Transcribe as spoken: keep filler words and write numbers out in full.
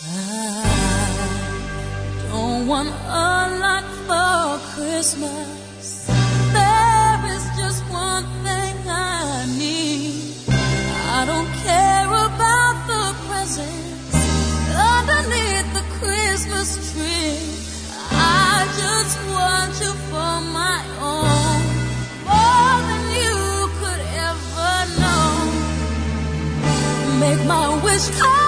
I don't want a lot for Christmas. There is just one thing I need. I don't care about the presents underneath the Christmas tree. I just want you for my own, more than you could ever know. Make my wish come